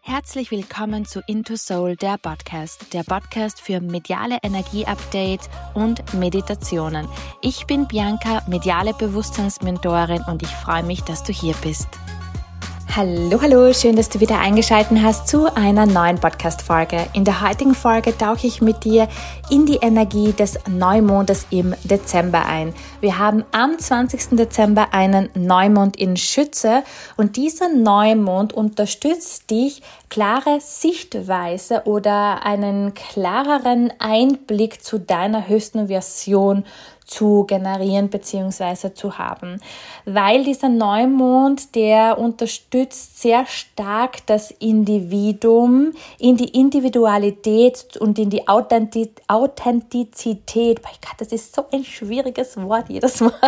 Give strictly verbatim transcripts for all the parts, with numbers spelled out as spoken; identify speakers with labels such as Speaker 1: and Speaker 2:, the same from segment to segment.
Speaker 1: Herzlich willkommen zu Into Soul, der Podcast, der Podcast für mediale Energie-Updates und Meditationen. Ich bin Bianca, mediale Bewusstseinsmentorin und ich freue mich, dass du hier bist. Hallo, hallo, schön, dass du wieder eingeschaltet hast zu einer neuen Podcast-Folge. In der heutigen Folge tauche ich mit dir in die Energie des Neumondes im Dezember ein. Wir haben am zwanzigsten Dezember einen Neumond in Schütze und dieser Neumond unterstützt dich, klare Sichtweise oder einen klareren Einblick zu deiner höchsten Version zu generieren bzw. zu haben. Weil dieser Neumond, der unterstützt sehr stark das Individuum in die Individualität und in die Authentiz- Authentizität, mein Gott, das ist so ein schwieriges Wort jedes Mal,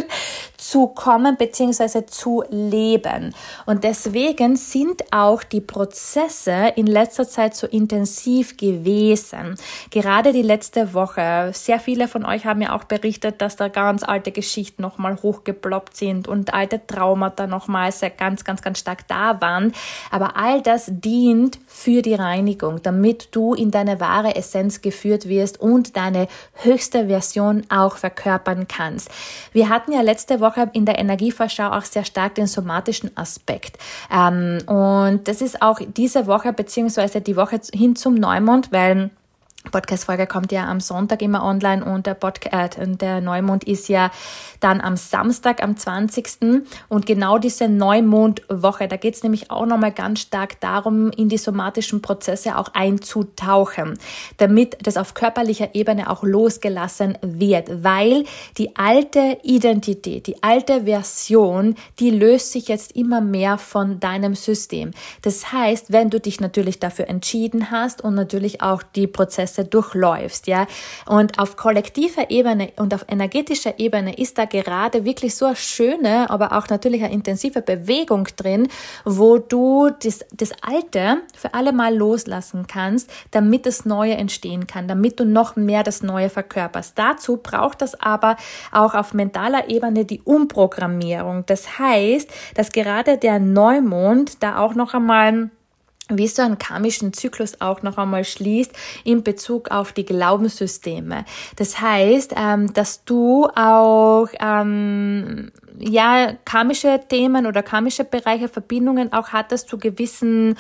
Speaker 1: zu kommen bzw. zu leben. Und deswegen sind auch die Prozesse in letzter Zeit so intensiv gewesen. Gerade die letzte Woche. Sehr viele von euch haben ja auch berichtet, dass da ganz alte Geschichten nochmal hochgeploppt sind und alte Traumata nochmal sehr ganz, ganz, ganz stark da waren. Aber all das dient für die Reinigung, damit du in deine wahre Essenz geführt wirst und deine höchste Version auch verkörpern kannst. Wir hatten ja letzte Woche in der Energievorschau auch sehr stark den somatischen Aspekt. Ähm, und das ist auch diese Woche beziehungsweise die Woche hin zum Neumond, weil Podcast-Folge kommt ja am Sonntag immer online und der, Podcast, äh, der Neumond ist ja dann am Samstag, am zwanzigsten Und genau diese Neumondwoche, da geht es nämlich auch nochmal ganz stark darum, in die somatischen Prozesse auch einzutauchen, damit das auf körperlicher Ebene auch losgelassen wird, weil die alte Identität, die alte Version, die löst sich jetzt immer mehr von deinem System. Das heißt, wenn du dich natürlich dafür entschieden hast und natürlich auch die Prozesse durchläufst, ja. Und auf kollektiver Ebene und auf energetischer Ebene ist da gerade wirklich so eine schöne, aber auch natürlich eine intensive Bewegung drin, wo du das, das Alte für alle Mal loslassen kannst, damit das Neue entstehen kann, damit du noch mehr das Neue verkörperst. Dazu braucht das aber auch auf mentaler Ebene die Umprogrammierung. Das heißt, dass gerade der Neumond da auch noch einmal wie so einen karmischen Zyklus auch noch einmal schließt in Bezug auf die Glaubenssysteme. Das heißt, ähm, dass du auch ähm, ja karmische Themen oder karmische Bereiche, Verbindungen auch hattest zu gewissen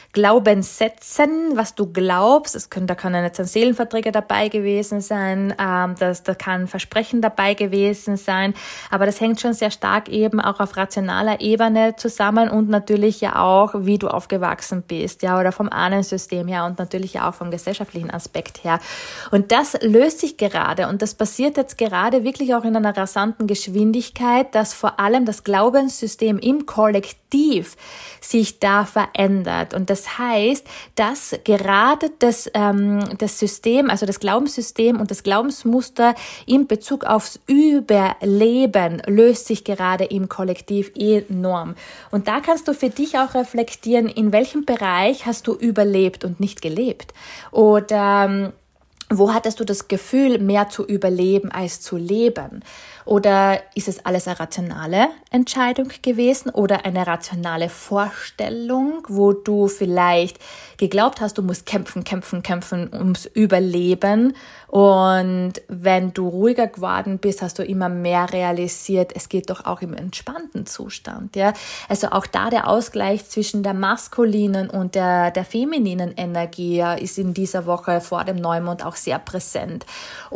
Speaker 1: Glaubenssätzen, was du glaubst. Es können, da können jetzt Seelenverträge dabei gewesen sein, ähm, das, da kann Versprechen dabei gewesen sein, aber das hängt schon sehr stark eben auch auf rationaler Ebene zusammen und natürlich ja auch, wie du aufgewachsen bist, ja, oder vom Ahnensystem her und natürlich ja auch vom gesellschaftlichen Aspekt her. Und das löst sich gerade und das passiert jetzt gerade wirklich auch in einer rasanten Geschwindigkeit, dass vor allem das Glaubenssystem im Kollektiv sich da verändert. Und das heißt, dass gerade das, ähm, das System, also das Glaubenssystem und das Glaubensmuster in Bezug aufs Überleben löst sich gerade im Kollektiv enorm. Und da kannst du für dich auch reflektieren, in welchem Bereich hast du überlebt und nicht gelebt. Oder ähm, wo hattest du das Gefühl, mehr zu überleben als zu leben? Oder ist es alles eine rationale Entscheidung gewesen oder eine rationale Vorstellung, wo du vielleicht geglaubt hast, du musst kämpfen, kämpfen, kämpfen ums Überleben und wenn du ruhiger geworden bist, hast du immer mehr realisiert, es geht doch auch im entspannten Zustand, ja. Also auch da der Ausgleich zwischen der maskulinen und der, der femininen Energie ja, ist in dieser Woche vor dem Neumond auch sehr präsent.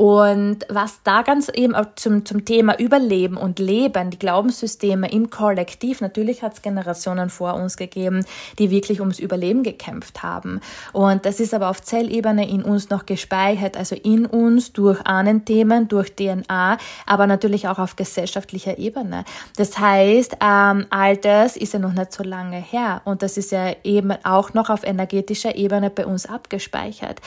Speaker 1: Und was da ganz eben auch zum, zum Thema Thema Überleben und Leben, die Glaubenssysteme im Kollektiv, natürlich hat es Generationen vor uns gegeben, die wirklich ums Überleben gekämpft haben. Und das ist aber auf Zellebene in uns noch gespeichert, also in uns durch Ahnenthemen, durch D N A, aber natürlich auch auf gesellschaftlicher Ebene. Das heißt, ähm, all das ist ja noch nicht so lange her und das ist ja eben auch noch auf energetischer Ebene bei uns abgespeichert.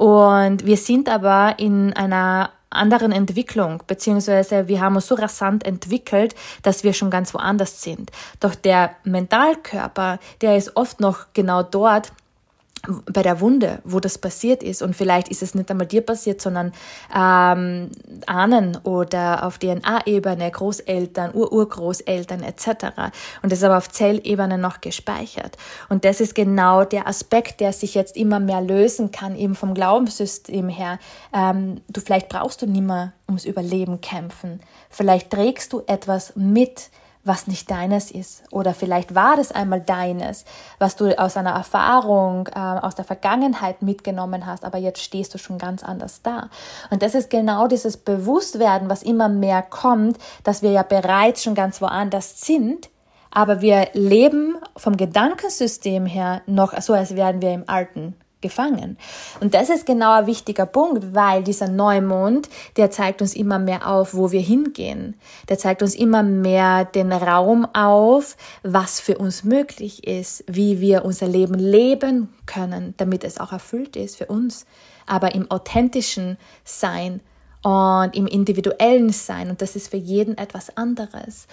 Speaker 1: Und wir sind aber in einer anderen Entwicklung, beziehungsweise wir haben uns so rasant entwickelt, dass wir schon ganz woanders sind. Doch der Mentalkörper, der ist oft noch genau dort, bei der Wunde, wo das passiert ist. Und vielleicht ist es nicht einmal dir passiert, sondern ähm, Ahnen oder auf D N A-Ebene, Großeltern, Ur-Urgroßeltern et cetera. Und das ist aber auf Zellebene noch gespeichert. Und das ist genau der Aspekt, der sich jetzt immer mehr lösen kann, eben vom Glaubenssystem her. Ähm, du vielleicht brauchst du nicht mehr ums Überleben kämpfen. Vielleicht trägst du etwas mit, was nicht deines ist. Oder vielleicht war das einmal deines, was du aus einer Erfahrung, äh, aus der Vergangenheit mitgenommen hast, aber jetzt stehst du schon ganz anders da. Und das ist genau dieses Bewusstwerden, was immer mehr kommt, dass wir ja bereits schon ganz woanders sind, aber wir leben vom Gedankensystem her noch so, als wären wir im Alten gefangen. Und das ist genau ein wichtiger Punkt, weil dieser Neumond, der zeigt uns immer mehr auf, wo wir hingehen. Der zeigt uns immer mehr den Raum auf, was für uns möglich ist, wie wir unser Leben leben können, damit es auch erfüllt ist für uns, aber im authentischen Sein und im individuellen Sein. Und das ist für jeden etwas anderes.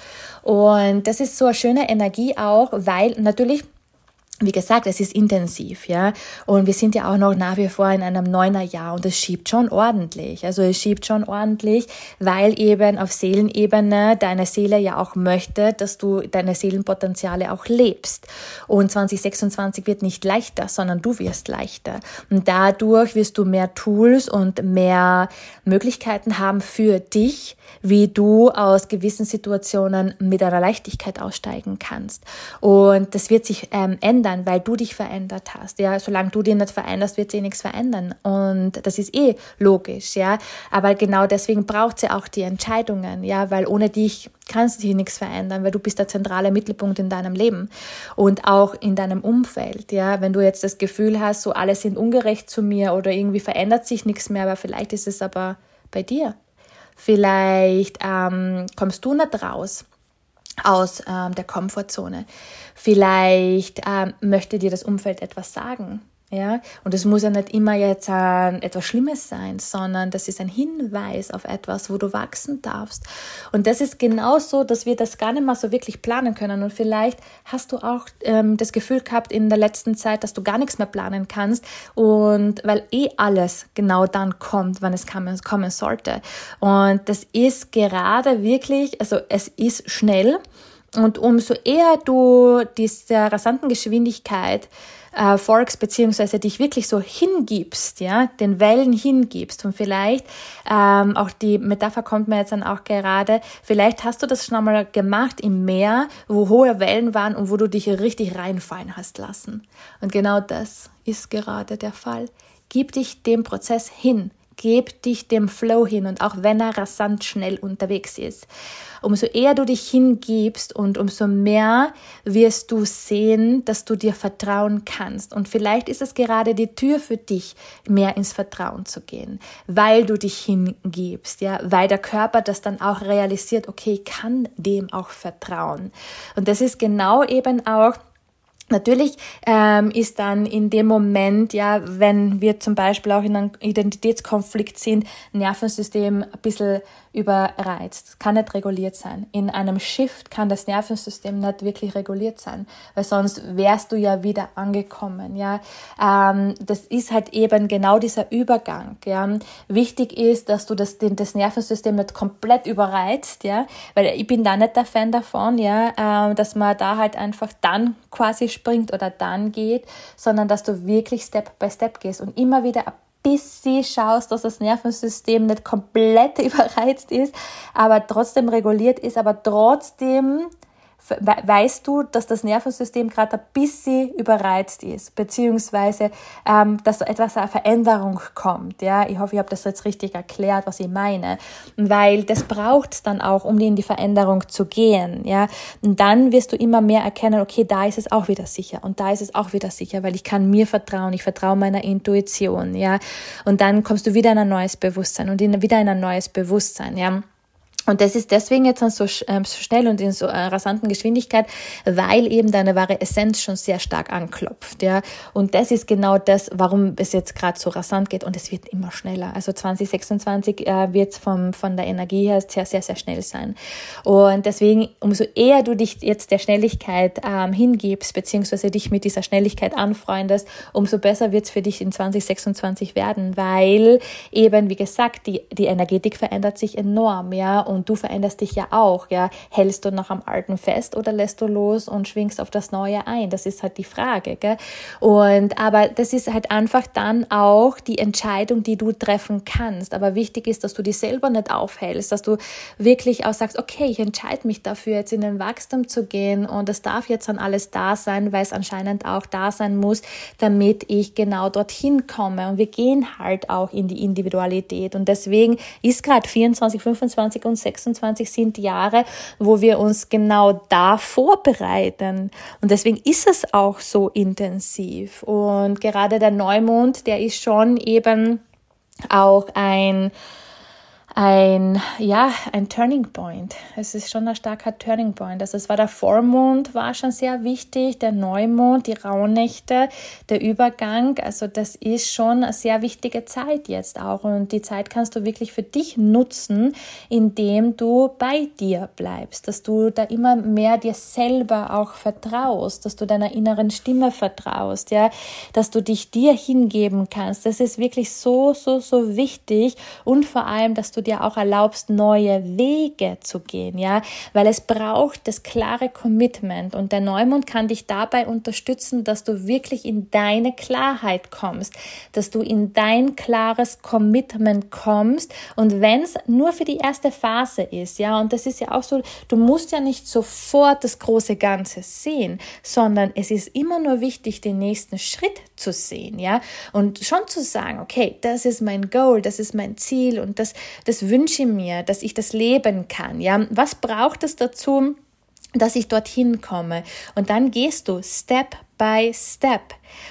Speaker 1: Und das ist so eine schöne Energie auch, weil natürlich, wie gesagt, es ist intensiv, ja. Und wir sind ja auch noch nach wie vor in einem Neunerjahr und es schiebt schon ordentlich. Also es schiebt schon ordentlich, weil eben auf Seelenebene deine Seele ja auch möchte, dass du deine Seelenpotenziale auch lebst. Und zwanzig sechsundzwanzig wird nicht leichter, sondern du wirst leichter. Und dadurch wirst du mehr Tools und mehr Möglichkeiten haben für dich, wie du aus gewissen Situationen mit einer Leichtigkeit aussteigen kannst. Und das wird sich ähm, ändern, weil du dich verändert hast. Ja, solange du dich nicht veränderst, wird sich nichts verändern. Und das ist eh logisch, ja. Aber genau deswegen braucht sie auch die Entscheidungen, ja, weil ohne dich kannst du dich nichts verändern, weil du bist der zentrale Mittelpunkt in deinem Leben und auch in deinem Umfeld, ja. Wenn du jetzt das Gefühl hast, so alle sind ungerecht zu mir oder irgendwie verändert sich nichts mehr, aber vielleicht ist es aber bei dir. Vielleicht ähm, kommst du nicht raus aus ähm, der Komfortzone. Vielleicht ähm, möchte dir das Umfeld etwas sagen. Ja? Und es muss ja nicht immer jetzt äh, etwas Schlimmes sein, sondern das ist ein Hinweis auf etwas, wo du wachsen darfst. Und das ist genauso, dass wir das gar nicht mal so wirklich planen können. Und vielleicht hast du auch ähm, das Gefühl gehabt in der letzten Zeit, dass du gar nichts mehr planen kannst. Und weil eh alles genau dann kommt, wann es kommen, kommen sollte. Und das ist gerade wirklich, also es ist schnell. Und umso eher du dieser rasanten Geschwindigkeit äh, folgst, beziehungsweise dich wirklich so hingibst, ja, den Wellen hingibst und vielleicht, ähm, auch die Metapher kommt mir jetzt dann auch gerade, vielleicht hast du das schon einmal gemacht im Meer, wo hohe Wellen waren und wo du dich richtig reinfallen hast lassen. Und genau das ist gerade der Fall. Gib dich dem Prozess hin. Gib dich dem Flow hin und auch wenn er rasant schnell unterwegs ist, umso eher du dich hingibst und umso mehr wirst du sehen, dass du dir vertrauen kannst. Und vielleicht ist es gerade die Tür für dich, mehr ins Vertrauen zu gehen, weil du dich hingibst, ja, weil der Körper das dann auch realisiert, okay, ich kann dem auch vertrauen. Und das ist genau eben auch, natürlich ähm, ist dann in dem Moment, ja, wenn wir zum Beispiel auch in einem Identitätskonflikt sind, Nervensystem ein bisschen überreizt, kann nicht reguliert sein. In einem Shift kann das Nervensystem nicht wirklich reguliert sein, weil sonst wärst du ja wieder angekommen, ja. Ähm, das ist halt eben genau dieser Übergang, ja. Wichtig ist, dass du das, das Nervensystem nicht komplett überreizt, ja, weil ich bin da nicht der Fan davon, ja, äh, dass man da halt einfach dann quasi springt oder dann geht, sondern dass du wirklich Step by Step gehst und immer wieder ein bisschen schaust, dass das Nervensystem nicht komplett überreizt ist, aber trotzdem reguliert ist, aber trotzdem weißt du, dass das Nervensystem gerade ein bisschen überreizt ist, beziehungsweise ähm, dass so etwas eine Veränderung kommt. Ja, ich hoffe, ich habe das jetzt richtig erklärt, was ich meine, weil das braucht es dann auch, um in die Veränderung zu gehen. Ja, und dann wirst du immer mehr erkennen, okay, da ist es auch wieder sicher und da ist es auch wieder sicher, weil ich kann mir vertrauen, ich vertraue meiner Intuition. Ja, und dann kommst du wieder in ein neues Bewusstsein und in, wieder in ein neues Bewusstsein. Ja. Und das ist deswegen jetzt so, ähm, so schnell und in so einer rasanten Geschwindigkeit, weil eben deine wahre Essenz schon sehr stark anklopft. Ja. Und das ist genau das, warum es jetzt gerade so rasant geht. Und es wird immer schneller. Also zwanzig sechsundzwanzig äh, wird es von der Energie her sehr, sehr, sehr schnell sein. Und deswegen, umso eher du dich jetzt der Schnelligkeit ähm, hingibst, beziehungsweise dich mit dieser Schnelligkeit anfreundest, umso besser wird es für dich in zwanzig sechsundzwanzig werden, weil eben, wie gesagt, die, die Energetik verändert sich enorm, ja. Und Und du veränderst dich ja auch, ja. Hältst du noch am Alten fest oder lässt du los und schwingst auf das Neue ein? Das ist halt die Frage, gell? Und, aber das ist halt einfach dann auch die Entscheidung, die du treffen kannst. Aber wichtig ist, dass du dich selber nicht aufhältst, dass du wirklich auch sagst, okay, ich entscheide mich dafür, jetzt in den Wachstum zu gehen und es darf jetzt dann alles da sein, weil es anscheinend auch da sein muss, damit ich genau dorthin komme. Und wir gehen halt auch in die Individualität. Und deswegen ist gerade vierundzwanzig, fünfundzwanzig und sechsundzwanzig sind die Jahre, wo wir uns genau da vorbereiten. Und deswegen ist es auch so intensiv. Und gerade der Neumond, der ist schon eben auch ein ein, ja, ein Turning Point. Es ist schon ein starker Turning Point. Also es war der Vollmond, war schon sehr wichtig, der Neumond, die Rauhnächte, der Übergang. Also das ist schon eine sehr wichtige Zeit jetzt auch. Und die Zeit kannst du wirklich für dich nutzen, indem du bei dir bleibst, dass du da immer mehr dir selber auch vertraust, dass du deiner inneren Stimme vertraust, ja, dass du dich dir hingeben kannst. Das ist wirklich so, so, so wichtig. Und vor allem, dass du dir auch erlaubst, neue Wege zu gehen, ja, weil es braucht das klare Commitment und der Neumond kann dich dabei unterstützen, dass du wirklich in deine Klarheit kommst, dass du in dein klares Commitment kommst und wenn es nur für die erste Phase ist, ja, und das ist ja auch so, du musst ja nicht sofort das große Ganze sehen, sondern es ist immer nur wichtig, den nächsten Schritt zu sehen, ja, und schon zu sagen, okay, das ist mein Goal, das ist mein Ziel und das, das wünsche mir, dass ich das leben kann, ja. Was braucht es dazu, dass ich dorthin komme? Und dann gehst du Step by Step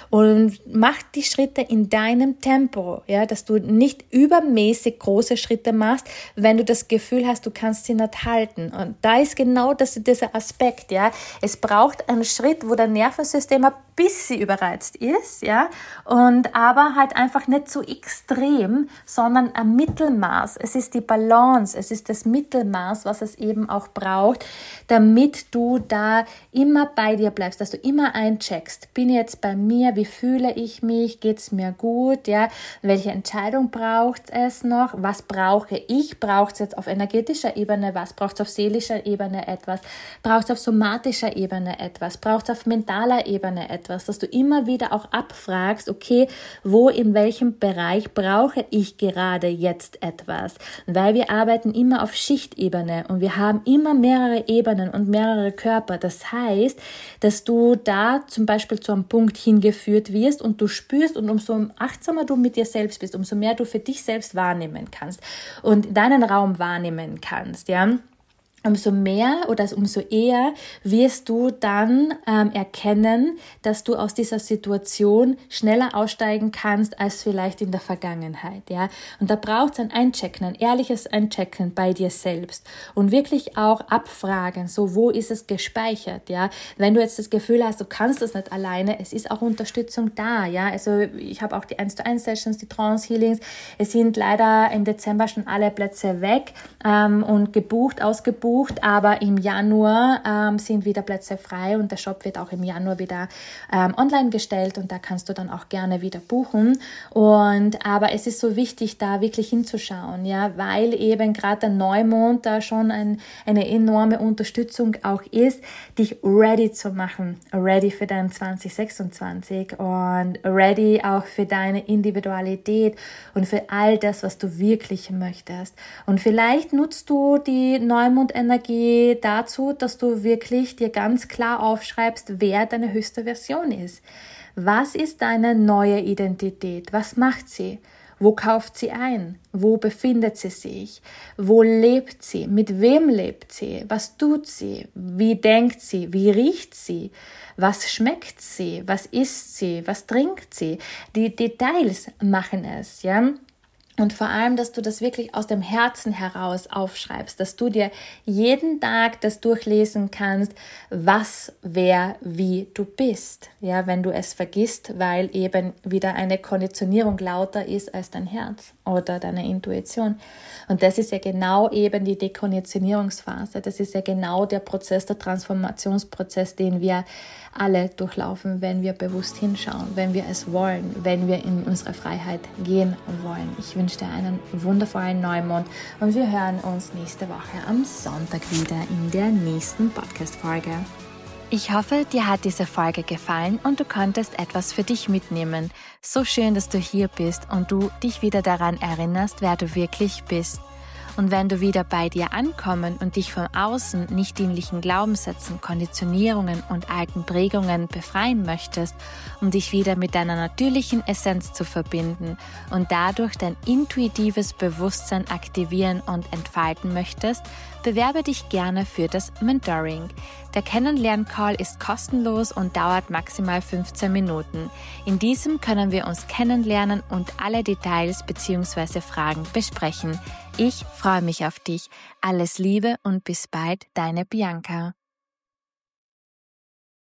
Speaker 1: und mach die Schritte in deinem Tempo, ja, dass du nicht übermäßig große Schritte machst, wenn du das Gefühl hast, du kannst sie nicht halten. Und da ist genau das, dieser Aspekt, ja. Es braucht einen Schritt, wo dein Nervensystem ein bisschen überreizt ist, ja, und aber halt einfach nicht so extrem, sondern ein Mittelmaß. Es ist die Balance, es ist das Mittelmaß, was es eben auch braucht, damit du da immer bei dir bleibst, dass du immer eincheckst. Bin ich jetzt bei mir? Wie fühle ich mich? Geht's mir gut? Ja, welche Entscheidung braucht es noch? Was brauche ich? Braucht es jetzt auf energetischer Ebene was? Braucht es auf seelischer Ebene etwas? Braucht es auf somatischer Ebene etwas? Braucht es auf mentaler Ebene etwas? Dass du immer wieder auch abfragst, okay, wo, in welchem Bereich brauche ich gerade jetzt etwas? Weil wir arbeiten immer auf Schichtebene und wir haben immer mehrere Ebenen und mehrere Körper. Das heißt, dass du da zum Beispiel zu einem Punkt hingeführt wirst und du spürst und umso achtsamer du mit dir selbst bist, umso mehr du für dich selbst wahrnehmen kannst und deinen Raum wahrnehmen kannst, ja. Umso mehr oder umso eher wirst du dann ähm, erkennen, dass du aus dieser Situation schneller aussteigen kannst als vielleicht in der Vergangenheit, ja. Und da braucht es ein Einchecken, ein ehrliches Einchecken bei dir selbst und wirklich auch abfragen, so wo ist es gespeichert, ja. Wenn du jetzt das Gefühl hast, du kannst das nicht alleine, es ist auch Unterstützung da, ja. Also ich habe auch die eins zu eins Sessions, die Trance Healings, es sind leider im Dezember schon alle Plätze weg ähm, und gebucht, ausgebucht. Aber im Januar ähm, sind wieder Plätze frei und der Shop wird auch im Januar wieder ähm, online gestellt und da kannst du dann auch gerne wieder buchen. Und aber es ist so wichtig, da wirklich hinzuschauen, ja, weil eben gerade der Neumond da schon ein, eine enorme Unterstützung auch ist, dich ready zu machen, ready für dein zwanzig sechsundzwanzig und ready auch für deine Individualität und für all das, was du wirklich möchtest. Und vielleicht nutzt du die Neumond Energie dazu, dass du wirklich dir ganz klar aufschreibst, wer deine höchste Version ist. Was ist deine neue Identität? Was macht sie? Wo kauft sie ein? Wo befindet sie sich? Wo lebt sie? Mit wem lebt sie? Was tut sie? Wie denkt sie? Wie riecht sie? Was schmeckt sie? Was isst sie? Was trinkt sie? Die Details machen es, ja? Und vor allem, dass du das wirklich aus dem Herzen heraus aufschreibst, dass du dir jeden Tag das durchlesen kannst, was, wer, wie du bist. Ja, wenn du es vergisst, weil eben wieder eine Konditionierung lauter ist als dein Herz oder deine Intuition. Und das ist ja genau eben die Dekonditionierungsphase. Das ist ja genau der Prozess, der Transformationsprozess, den wir alle durchlaufen, wenn wir bewusst hinschauen, wenn wir es wollen, wenn wir in unsere Freiheit gehen wollen. Ich wünsche dir einen wundervollen Neumond und wir hören uns nächste Woche am Sonntag wieder in der nächsten Podcast-Folge. Ich hoffe, dir hat diese Folge gefallen und du konntest etwas für dich mitnehmen. So schön, dass du hier bist und du dich wieder daran erinnerst, wer du wirklich bist. Und wenn du wieder bei dir ankommen und dich von außen nicht dienlichen Glaubenssätzen, Konditionierungen und alten Prägungen befreien möchtest, um dich wieder mit deiner natürlichen Essenz zu verbinden und dadurch dein intuitives Bewusstsein aktivieren und entfalten möchtest, bewerbe dich gerne für das Mentoring. Der Kennenlern-Call ist kostenlos und dauert maximal fünfzehn Minuten. In diesem können wir uns kennenlernen und alle Details bzw. Fragen besprechen. Ich freue mich auf dich. Alles Liebe und bis bald, deine Bianca.